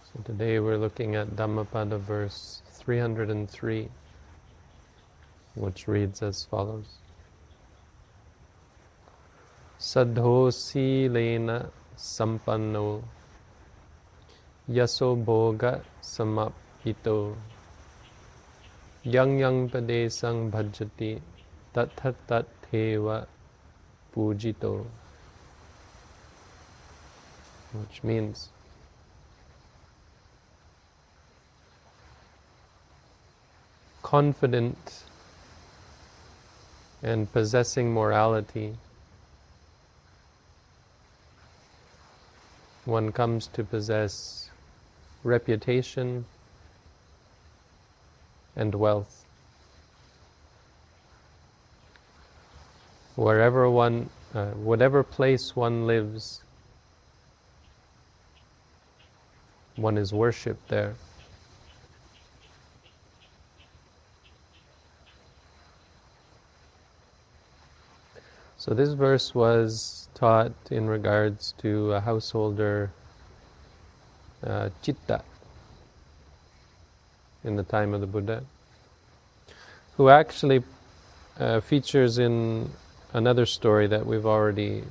So today we're looking at Dhammapada verse 303, which reads as follows. Sadhosi lena sampanno yaso bhoga samapito yang padesang bhajati tat theva pujito. Which means, confident and possessing morality, one comes to possess reputation and wealth. Wherever one, whatever place one lives, one is worshipped there. So this verse was taught in regards to a householder Citta in the time of the Buddha, who actually features in another story that we've already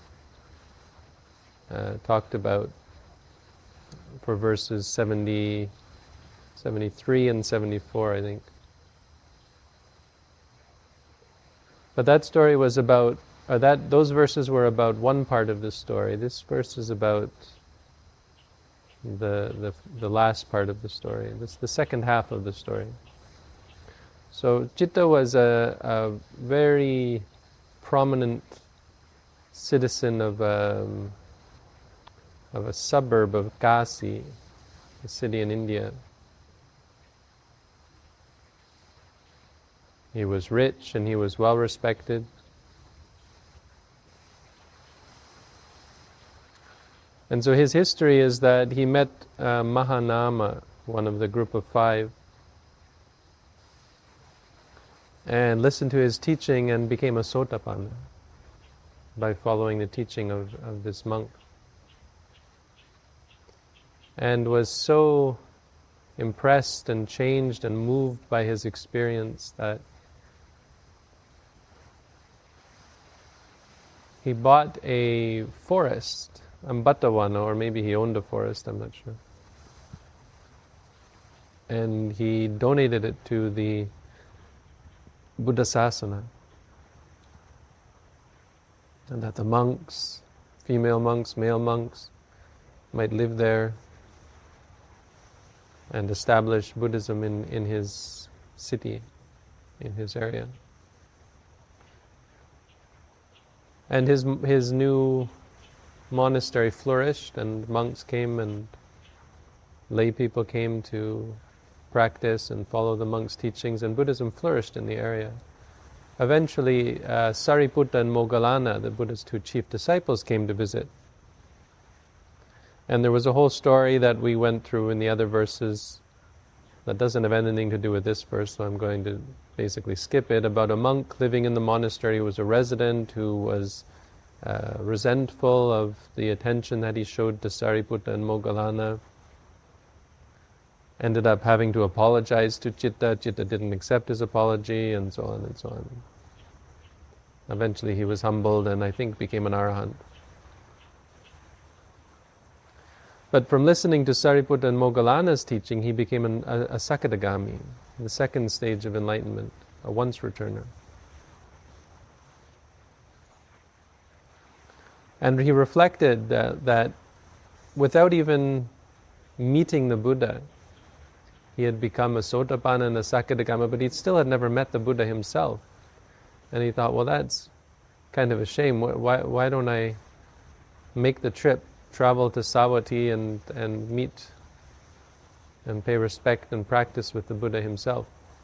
talked about for verses 70, 73 and 74, I think. But that story was about, those verses were about one part of the story. This verse is about the last part of the story. This is the second half of the story. So Citta was a very prominent citizen of a suburb of Kasi, a city in India. He was rich and he was well respected. And so his history is that he met Mahanama, one of the group of five, and listened to his teaching and became a Sotapanna by following the teaching of this monk. And was so impressed and changed and moved by his experience that he bought a forest, Ambattavana, or maybe he owned a forest, I'm not sure. And he donated it to the Buddhasasana. And that the monks, female monks, male monks, might live there and establish Buddhism in his city, in his area. And his new monastery flourished, and monks came and lay people came to practice and follow the monks' teachings, and Buddhism flourished in the area. Eventually, Sariputta and Moggallana, the Buddha's two chief disciples, came to visit. And there was a whole story that we went through in the other verses that doesn't have anything to do with this verse, so I'm going to basically skip it, about a monk living in the monastery who was a resident, who was resentful of the attention that he showed to Sariputta and Moggallana. Ended up having to apologize to Citta. Citta didn't accept his apology, and so on and so on. Eventually he was humbled and I think became an arahant. But from listening to Sariputta and Moggallana's teaching, he became a Sakadagami, the second stage of enlightenment, a once-returner. And he reflected that without even meeting the Buddha, he had become a Sotapanna and a Sakadagama, but he still had never met the Buddha himself. And he thought, well, that's kind of a shame. Why don't I make the trip, travel to Savatthi and meet and pay respect and practice with the Buddha himself?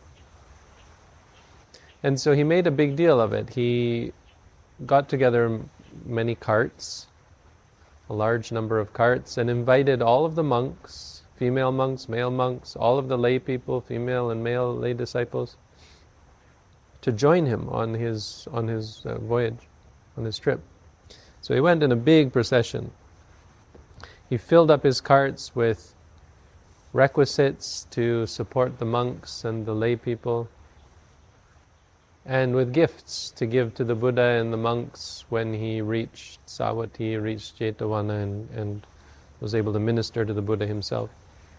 And so he made a big deal of it. He got together many carts, a large number of carts, and invited all of the monks, female monks, male monks, all of the lay people, female and male lay disciples, to join him on his voyage, on his trip. So he went in a big procession. He filled up his carts with requisites to support the monks and the lay people, and with gifts to give to the Buddha and the monks when he reached Savatthi, reached Jetavana, and was able to minister to the Buddha himself.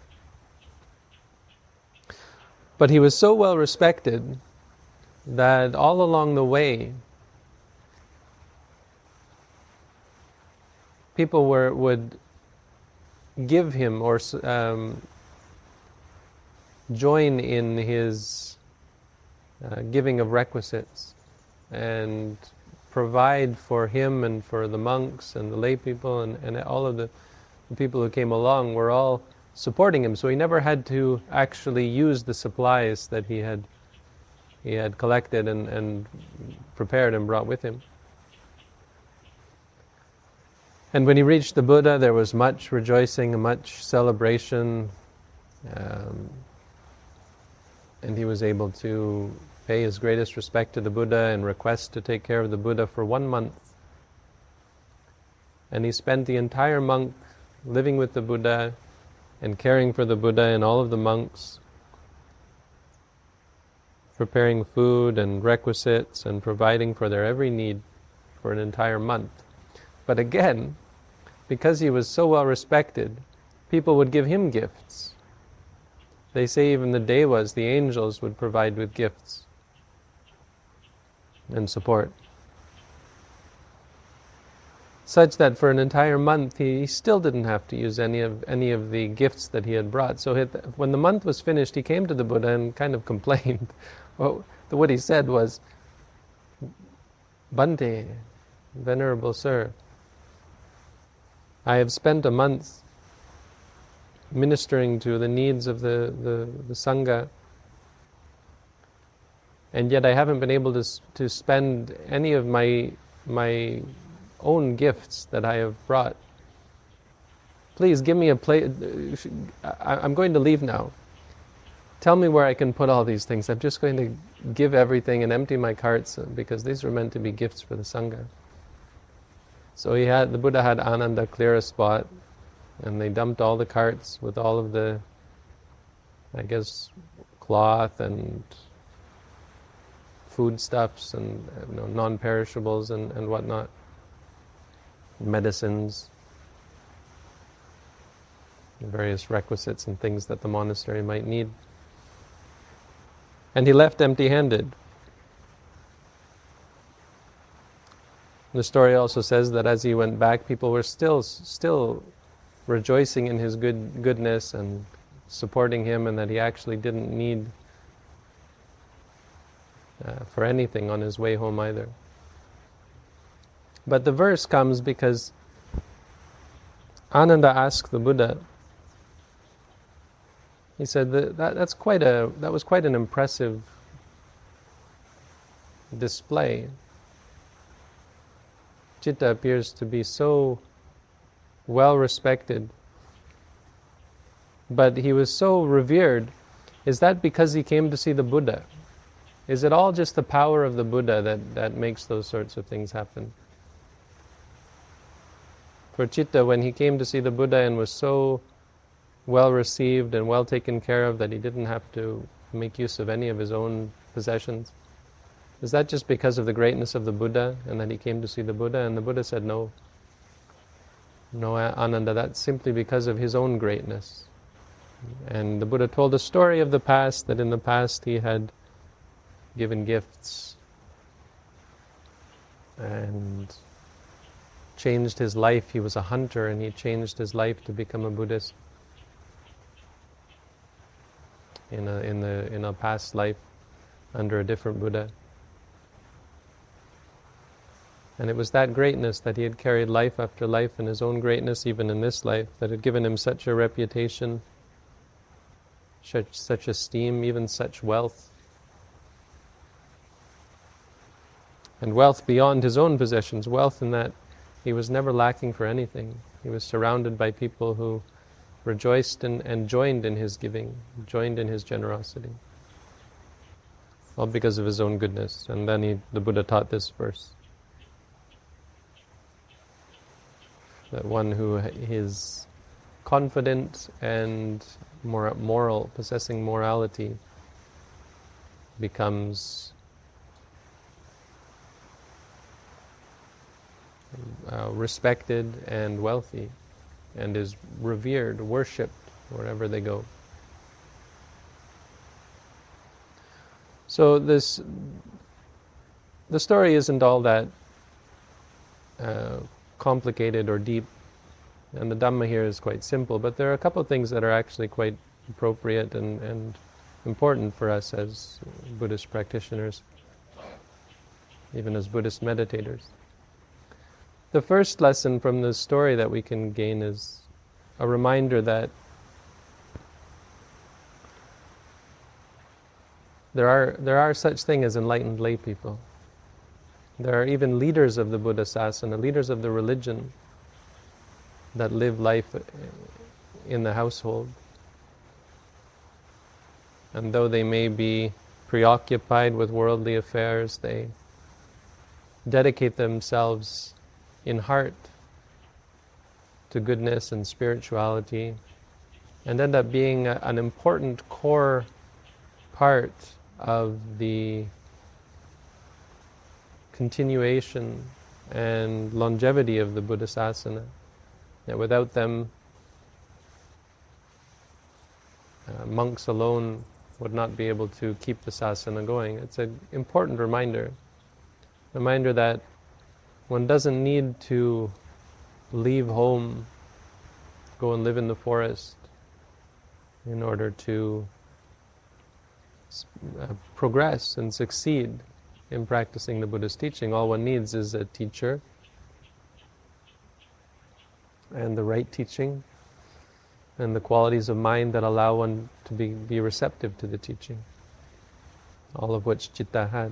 But he was so well respected that all along the way, people would give him or join in his giving of requisites and provide for him and for the monks and the lay people and all of the people who came along were all supporting him. So he never had to actually use the supplies that he had collected and prepared and brought with him. And when he reached the Buddha, there was much rejoicing and much celebration, and he was able to pay his greatest respect to the Buddha and request to take care of the Buddha for 1 month. And he spent the entire month living with the Buddha and caring for the Buddha and all of the monks, preparing food and requisites and providing for their every need for an entire month. But again, because he was so well respected, people would give him gifts. They say even the devas, the angels, would provide with gifts and support. Such that for an entire month he still didn't have to use any of the gifts that he had brought. So when the month was finished, he came to the Buddha and kind of complained. Well, what he said was, "Bhante, Venerable Sir, I have spent a month ministering to the needs of the Sangha, and yet I haven't been able to spend any of my own gifts that I have brought. Please give me a place. I'm going to leave now. Tell me where I can put all these things. I'm just going to give everything and empty my carts because these were meant to be gifts for the Sangha." So the Buddha had Ananda clear a spot, and they dumped all the carts with all of the, I guess, cloth and foodstuffs and non-perishables and whatnot, medicines, various requisites and things that the monastery might need. And he left empty-handed. The story also says that as he went back, people were still rejoicing in his goodness and supporting him, and that he actually didn't need for anything on his way home either. But the verse comes because Ananda asked the Buddha. He said that was quite an impressive display. Citta appears to be so well respected, but he was so revered. Is that because he came to see the Buddha? Is it all just the power of the Buddha that makes those sorts of things happen? For Citta, when he came to see the Buddha and was so well received and well taken care of that he didn't have to make use of any of his own possessions, is that just because of the greatness of the Buddha and that he came to see the Buddha? And the Buddha said, no, Ananda, that's simply because of his own greatness. And the Buddha told a story of the past, that in the past he had given gifts and changed his life. He was a hunter and he changed his life to become a Buddhist in a past life under a different Buddha. And it was that greatness that he had carried life after life, and his own greatness even in this life, that had given him such a reputation, such esteem, even such wealth. And wealth beyond his own possessions, wealth in that he was never lacking for anything. He was surrounded by people who rejoiced and joined in his giving, joined in his generosity. All because of his own goodness. And then the Buddha taught this verse. That one who is confident and moral, possessing morality, becomes respected and wealthy, and is revered, worshipped wherever they go. So the story isn't all that complicated or deep, and the Dhamma here is quite simple, but there are a couple of things that are actually quite appropriate and important for us as Buddhist practitioners, even as Buddhist meditators. The first lesson from the story that we can gain is a reminder that there are such things as enlightened lay people. There are even leaders of the Buddha Sasana, leaders of the religion, that live life in the household. And though they may be preoccupied with worldly affairs, they dedicate themselves in heart to goodness and spirituality, and end up being an important core part of the continuation and longevity of the Buddha Sasana. That without them, monks alone would not be able to keep the Sasana going. It's an important reminder that one doesn't need to leave home, go and live in the forest in order to progress and succeed in practicing the Buddha's teaching. All one needs is a teacher and the right teaching and the qualities of mind that allow one to be receptive to the teaching, all of which Citta had.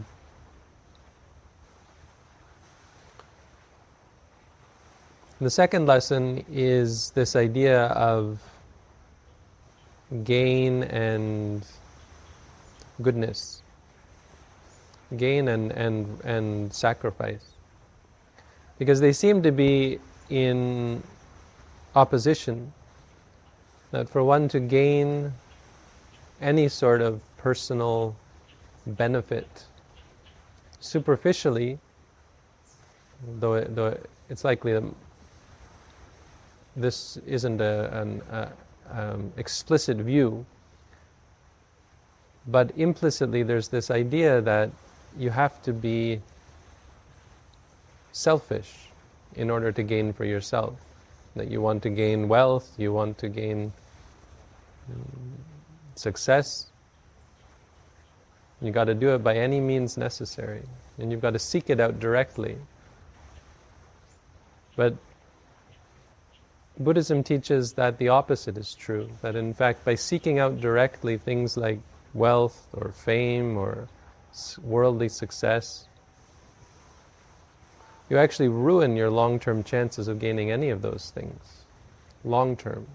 The second lesson is this idea of gain and goodness, gain and sacrifice, because they seem to be in opposition. That for one to gain any sort of personal benefit superficially, though it's likely that this isn't an explicit view, but implicitly there's this idea that you have to be selfish in order to gain for yourself. That you want to gain wealth, you want to gain success. You got to do it by any means necessary, and you've got to seek it out directly. But Buddhism teaches that the opposite is true, that in fact by seeking out directly things like wealth or fame or worldly success, you actually ruin your long-term chances of gaining any of those things. Long-term.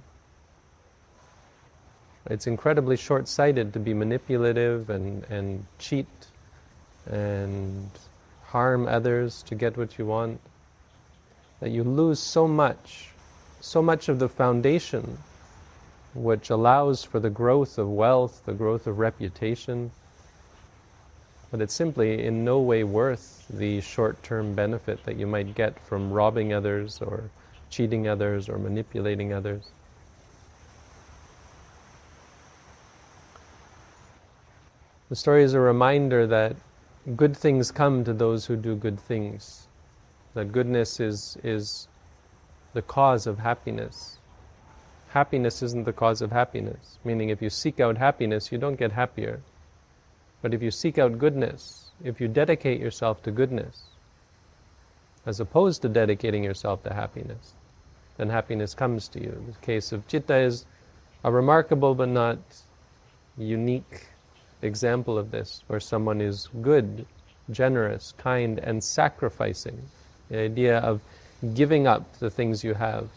It's incredibly short-sighted to be manipulative and cheat and harm others to get what you want, that you lose so much of the foundation which allows for the growth of wealth, the growth of reputation, but it's simply in no way worth the short-term benefit that you might get from robbing others or cheating others or manipulating others. The story is a reminder that good things come to those who do good things, that goodness is the cause of happiness. Happiness isn't the cause of happiness, meaning if you seek out happiness, you don't get happier. But if you seek out goodness, if you dedicate yourself to goodness, as opposed to dedicating yourself to happiness, then happiness comes to you. The case of Citta is a remarkable but not unique example of this, where someone is good, generous, kind, and sacrificing. The idea of giving up the things you have,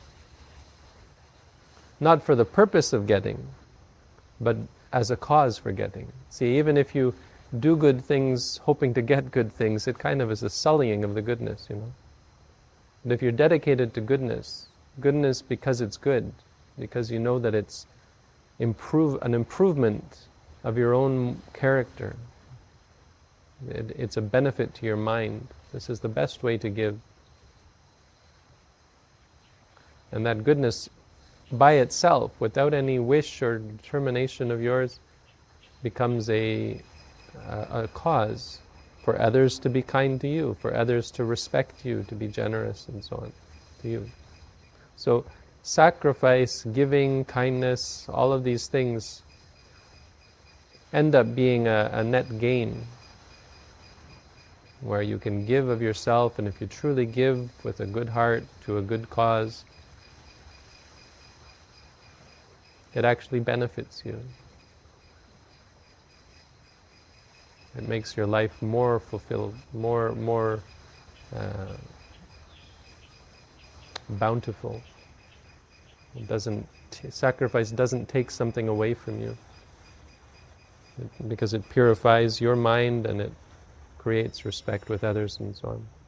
not for the purpose of getting, but as a cause for getting. See, even if you do good things hoping to get good things, it kind of is a sullying of the goodness, you know. But if you're dedicated to goodness because it's good, because you know that it's an improvement of your own character. It's a benefit to your mind. This is the best way to give. And that goodness by itself, without any wish or determination of yours, becomes a cause for others to be kind to you, for others to respect you, to be generous and so on to you. So sacrifice, giving, kindness, all of these things end up being a net gain, where you can give of yourself, and if you truly give with a good heart to a good cause, it actually benefits you. It makes your life more fulfilled, more bountiful. Sacrifice doesn't take something away from you, because it purifies your mind and it creates respect with others and so on.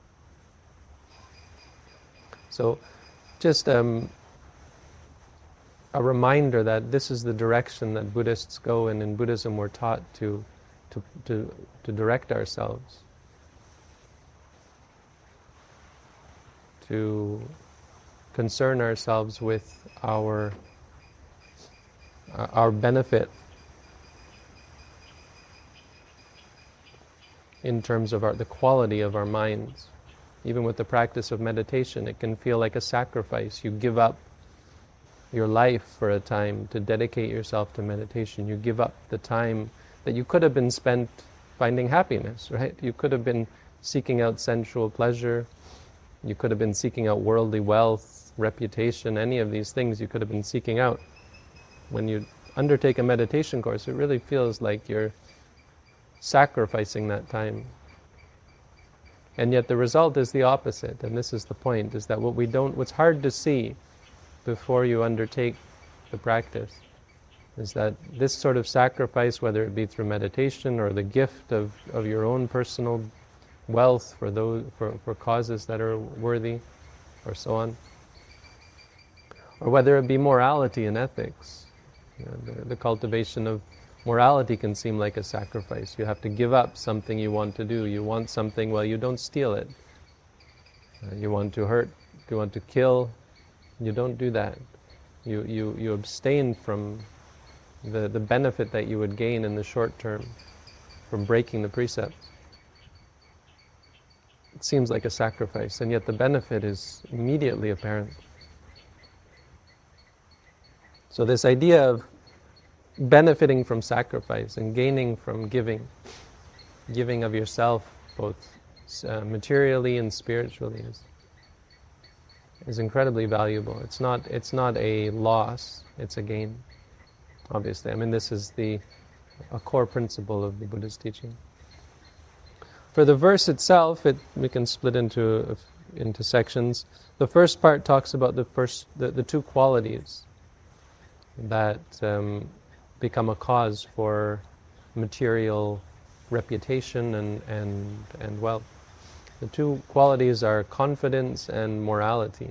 So, just a reminder that this is the direction that Buddhists go, and in Buddhism we're taught to direct ourselves, to concern ourselves with our benefit in terms of the quality of our minds. Even with the practice of meditation, it can feel like a sacrifice. You give up your life for a time to dedicate yourself to meditation. You give up the time that you could have been spent finding happiness, right? You could have been seeking out sensual pleasure. You could have been seeking out worldly wealth, reputation, any of these things you could have been seeking out. When you undertake a meditation course, it really feels like you're sacrificing that time. And yet the result is the opposite, and this is the point, is that what's hard to see before you undertake the practice is that this sort of sacrifice, whether it be through meditation or the gift of your own personal wealth for causes that are worthy, or so on, or whether it be morality and ethics. The cultivation of morality can seem like a sacrifice. You have to give up something you want to do. You want something, well, you don't steal it. You want to hurt, you want to kill, you don't do that. You abstain from the benefit that you would gain in the short term from breaking the precepts. It seems like a sacrifice, and yet the benefit is immediately apparent. So this idea of benefiting from sacrifice and gaining from giving of yourself, both materially and spiritually, is incredibly valuable. It's not a loss, it's a gain. Obviously, I mean, this is a core principle of the Buddha's teaching. For the verse itself, we can split into sections. The first part talks about the two qualities that become a cause for material reputation and wealth. The two qualities are confidence and morality.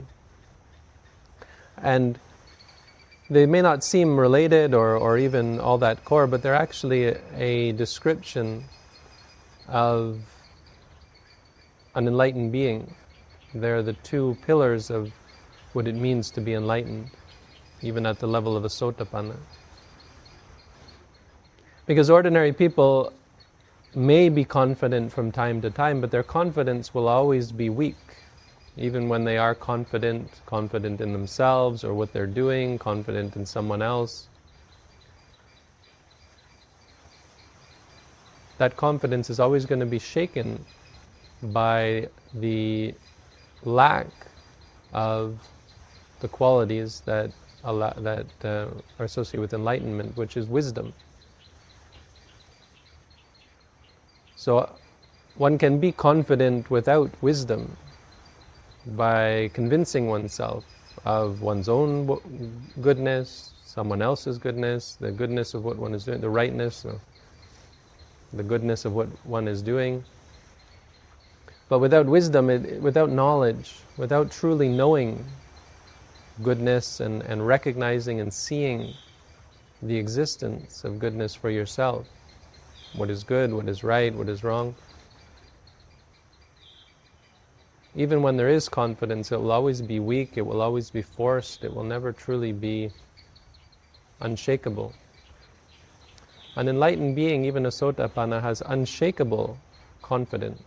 And they may not seem related or even all that core, but they're actually a description of an enlightened being. They're the two pillars of what it means to be enlightened, even at the level of a Sotapanna. Because ordinary people may be confident from time to time, but their confidence will always be weak. Even when they are confident in themselves or what they're doing, confident in someone else. That confidence is always going to be shaken by the lack of the qualities that are associated with enlightenment, which is wisdom. So one can be confident without wisdom by convincing oneself of one's own goodness, someone else's goodness, the goodness of what one is doing, the rightness, or the goodness of what one is doing. But without wisdom, without knowledge, without truly knowing goodness and recognizing and seeing the existence of goodness for yourself. What is good, what is right, what is wrong. Even when there is confidence, it will always be weak, it will always be forced, it will never truly be unshakable. An enlightened being, even a Sotapanna, has unshakable confidence.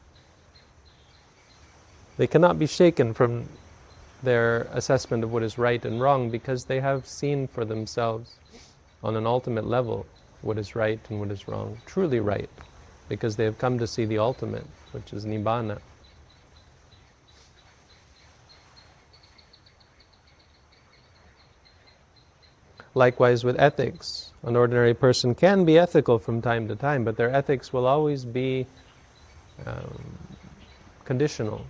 They cannot be shaken from their assessment of what is right and wrong because they have seen for themselves on an ultimate level what is right and what is wrong, truly right, because they have come to see the ultimate, which is Nibbana. Likewise with ethics. An ordinary person can be ethical from time to time, but their ethics will always be conditional.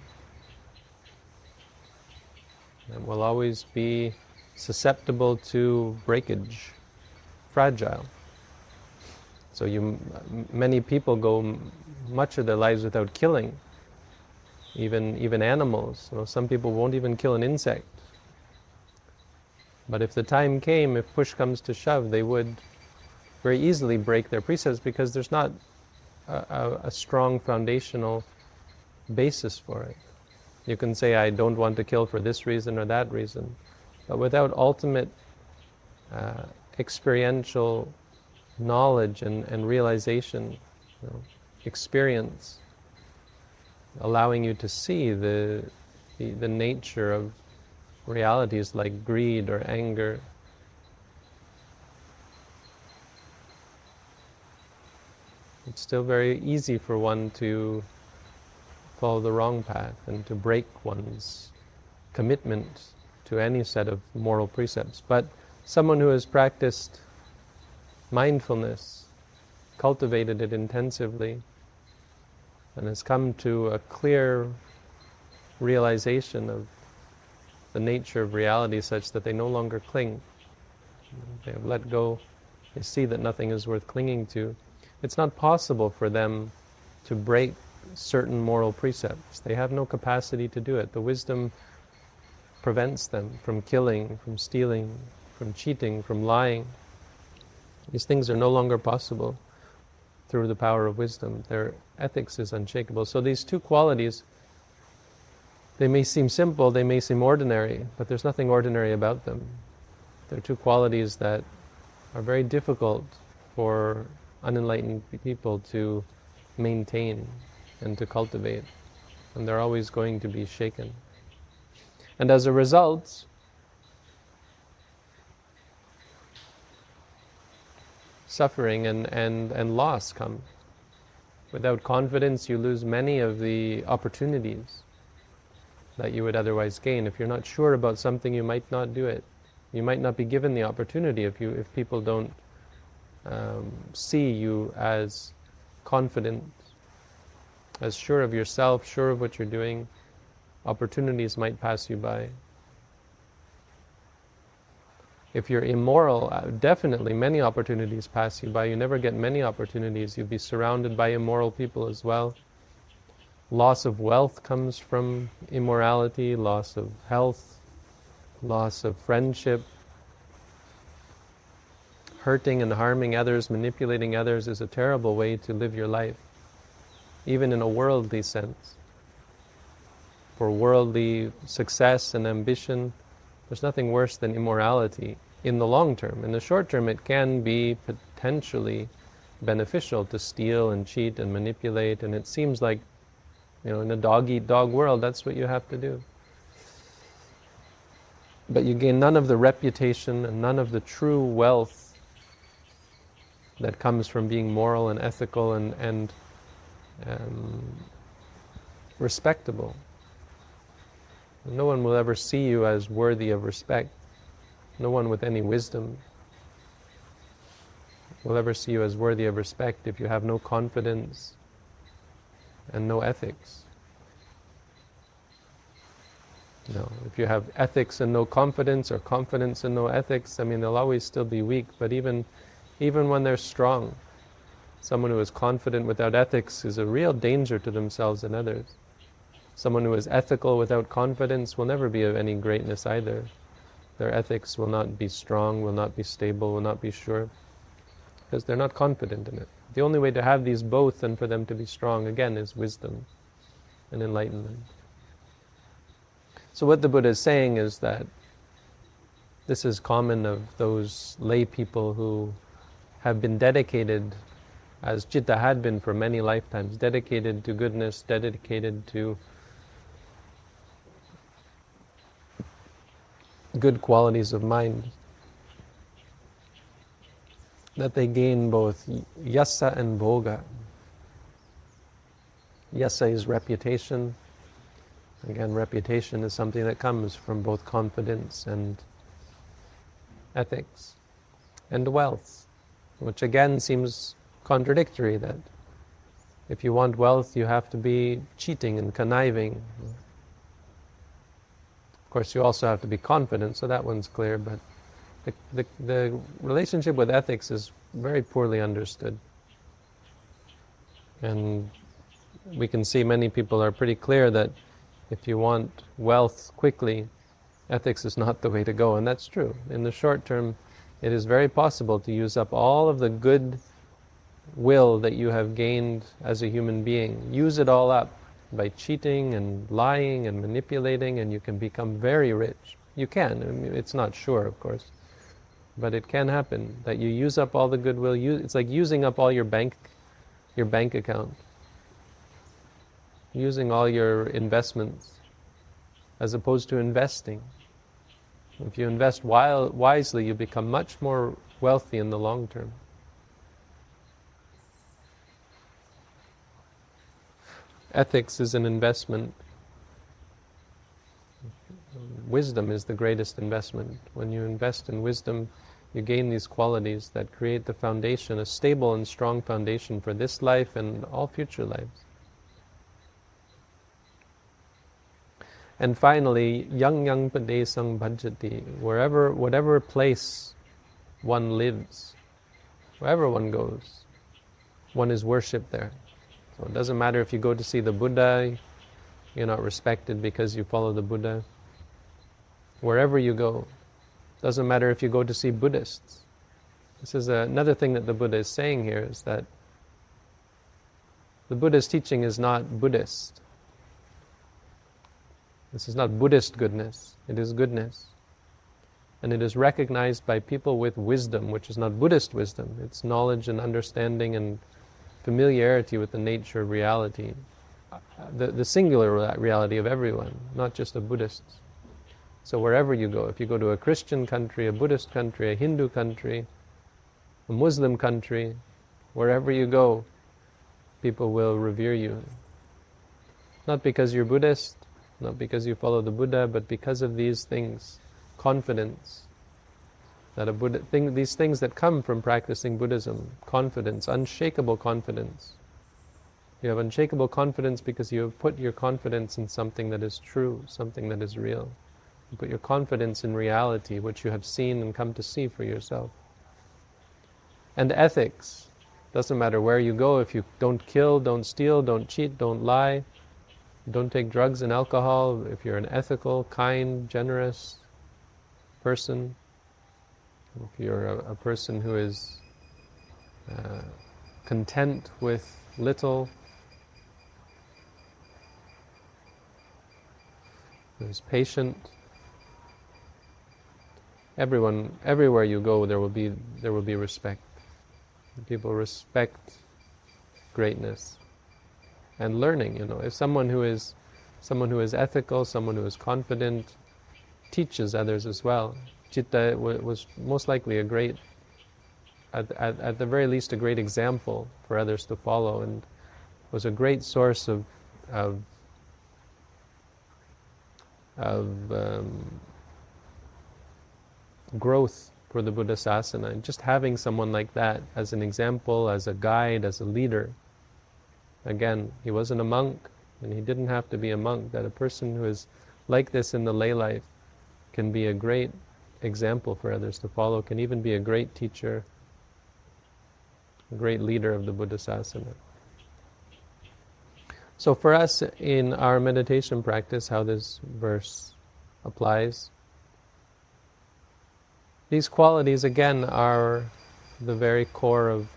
And will always be susceptible to breakage, fragile. So many people go much of their lives without killing, even animals. Some people won't even kill an insect. But if the time came, if push comes to shove, they would very easily break their precepts because there's not a strong foundational basis for it. You can say, I don't want to kill for this reason or that reason, but without ultimate experiential knowledge and realization, experience, allowing you to see the nature of realities like greed or anger. It's still very easy for one to follow the wrong path and to break one's commitment to any set of moral precepts. But someone who has practiced mindfulness, cultivated it intensively, and has come to a clear realization of the nature of reality such that they no longer cling. They have let go. They see that nothing is worth clinging to. It's not possible for them to break certain moral precepts. They have no capacity to do it. The wisdom prevents them from killing, from stealing, from cheating, from lying. These things are no longer possible through the power of wisdom. Their ethics is unshakable. So these two qualities, they may seem simple, they may seem ordinary, but there's nothing ordinary about them. They're two qualities that are very difficult for unenlightened people to maintain and to cultivate, and they're always going to be shaken. And as a result, suffering and loss come. Without confidence, you lose many of the opportunities that you would otherwise gain. If you're not sure about something, you might not do it. You might not be given the opportunity if people don't see you as confident, as sure of yourself, sure of what you're doing. Opportunities might pass you by. If you're immoral, definitely many opportunities pass you by. You never get many opportunities. You'll be surrounded by immoral people as well. Loss of wealth comes from immorality, loss of health, loss of friendship. Hurting and harming others, manipulating others is a terrible way to live your life, even in a worldly sense. For worldly success and ambition, there's nothing worse than immorality in the long term. In the short term, it can be potentially beneficial to steal and cheat and manipulate, and it seems like, in a dog-eat-dog world, that's what you have to do. But you gain none of the reputation and none of the true wealth that comes from being moral and ethical and respectable. No one will ever see you as worthy of respect. No one with any wisdom will ever see you as worthy of respect if you have no confidence and no ethics. If you have ethics and no confidence, or confidence and no ethics, they'll always still be weak. But even when they're strong, someone who is confident without ethics is a real danger to themselves and others. Someone who is ethical without confidence will never be of any greatness either. Their ethics will not be strong, will not be stable, will not be sure, because they're not confident in it. The only way to have these both and for them to be strong, again, is wisdom and enlightenment. So what the Buddha is saying is that this is common of those lay people who have been dedicated, as Citta had been for many lifetimes, dedicated to goodness, dedicated to good qualities of mind, that they gain both yasa and bhoga. Yasa is reputation. Again, reputation is something that comes from both confidence and ethics. And wealth, which again seems contradictory, that if you want wealth, you have to be cheating and conniving. Of course, you also have to be confident, so that one's clear, but the relationship with ethics is very poorly understood. And we can see many people are pretty clear that if you want wealth quickly, ethics is not the way to go, and that's true. In the short term, it is very possible to use up all of the good will that you have gained as a human being. Use it all up by cheating and lying and manipulating, and you can become very rich. You can. I mean, it's not sure, of course, but it can happen that you use up all the goodwill. It's like using up all your bank account, using all your investments, as opposed to investing. If you invest wisely, you become much more wealthy in the long term. Ethics is an investment. Wisdom is the greatest investment. When you invest in wisdom, you gain these qualities that create the foundation, a stable and strong foundation for this life and all future lives. And finally, yang padesang bhajati, whatever place one lives, wherever one goes, one is worshipped there. So it doesn't matter if you go to see the Buddha, you're not respected because you follow the Buddha. Wherever you go, doesn't matter if you go to see Buddhists. This is another thing that the Buddha is saying here, is that the Buddha's teaching is not Buddhist. This is not Buddhist goodness, it is goodness. And it is recognized by people with wisdom, which is not Buddhist wisdom. It's knowledge and understanding and familiarity with the nature of reality. The singular reality of everyone, not just of Buddhists. So wherever you go, if you go to a Christian country, a Buddhist country, a Hindu country, a Muslim country, wherever you go, people will revere you. Not because you're Buddhist, not because you follow the Buddha, but because of these things. Confidence, that these things that come from practicing Buddhism. Confidence, unshakable confidence. You have unshakable confidence because you have put your confidence in something that is true, something that is real. You put your confidence in reality, which you have seen and come to see for yourself. And ethics. Doesn't matter where you go, if you don't kill, don't steal, don't cheat, don't lie, don't take drugs and alcohol, if you're an ethical, kind, generous person, if you're a person who is content with little, who is patient, everywhere you go, there will be respect. People respect greatness and learning. If someone who is ethical, someone who is confident, teaches others as well. Citta was most likely at the very least, a great example for others to follow, and was a great source of growth for the Buddhasasana. And just having someone like that as an example, as a guide, as a leader. Again, he wasn't a monk, and he didn't have to be a monk. That a person who is like this in the lay life can be a great example for others to follow, can even be a great teacher, a great leader of the Buddhasasana. So for us, in our meditation practice, how this verse applies, These qualities, again, are the very core of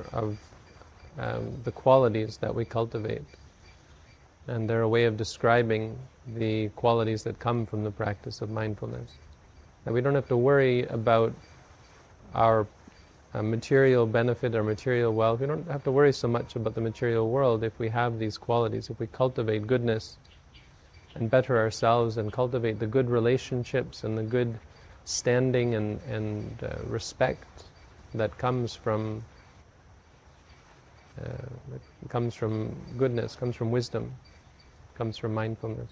the qualities that we cultivate. And they're a way of describing the qualities that come from the practice of mindfulness. And we don't have to worry about our material benefit or material wealth. We don't have to worry so much about the material world if we have these qualities, if we cultivate goodness and better ourselves and cultivate the good relationships and the good standing and respect that comes from goodness, comes from wisdom, comes from mindfulness.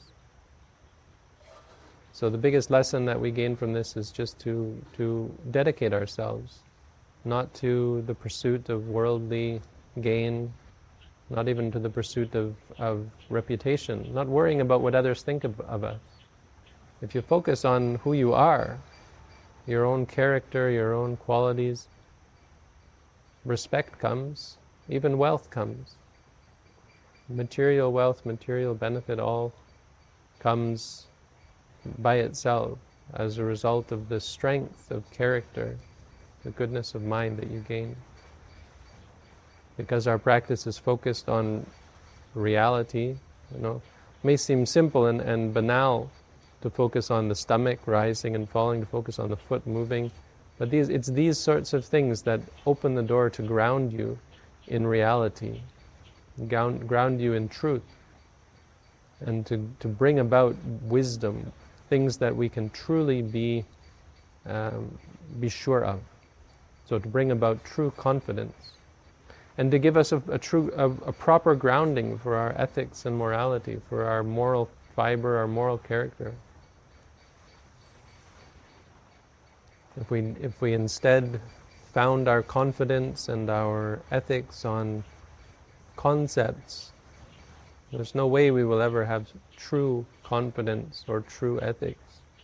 So the biggest lesson that we gain from this is just to dedicate ourselves, not to the pursuit of worldly gain, not even to the pursuit of reputation, not worrying about what others think of us. If you focus on who you are, your own character, your own qualities, respect comes, even wealth comes. Material wealth, material benefit, all comes by itself as a result of the strength of character, the goodness of mind that you gain. Because our practice is focused on reality, it may seem simple and banal to focus on the stomach rising and falling, to focus on the foot moving, but it's these sorts of things that open the door to ground you in reality, ground you in truth, and to bring about wisdom, things that we can truly be sure of. So to bring about true confidence, and to give us a proper grounding for our ethics and morality, for our moral fiber, our moral character. If we instead found our confidence and our ethics on concepts, there's no way we will ever have true confidence or true ethics.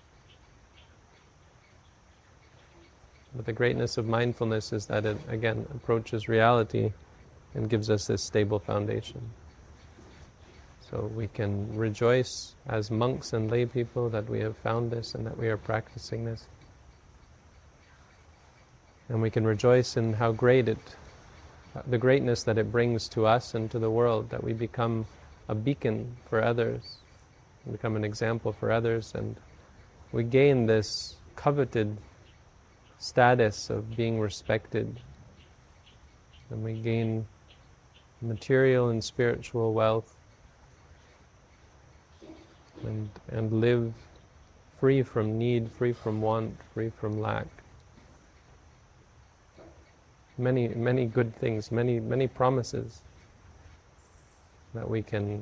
But the greatness of mindfulness is that it, again, approaches reality and gives us this stable foundation. So we can rejoice as monks and lay people that we have found this and that we are practicing this. And we can rejoice in how great the greatness that it brings to us and to the world, that we become a beacon for others, become an example for others, and we gain this coveted status of being respected, and we gain material and spiritual wealth, and live free from need, free from want, free from lack. Many, many good things, many, many promises that we can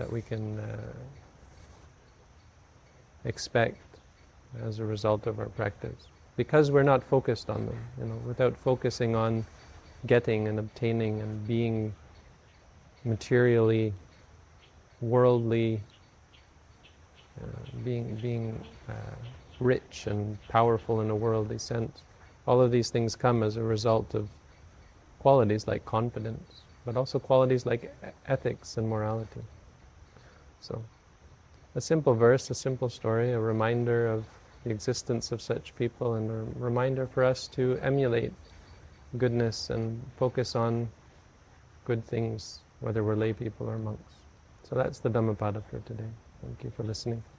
expect as a result of our practice, because we're not focused on them. Without focusing on getting and obtaining and being materially, worldly, being rich and powerful in a worldly sense. All of these things come as a result of qualities like confidence, but also qualities like ethics and morality. So, a simple verse, a simple story, a reminder of the existence of such people, and a reminder for us to emulate goodness and focus on good things, whether we're lay people or monks. So that's the Dhammapada for today. Thank you for listening.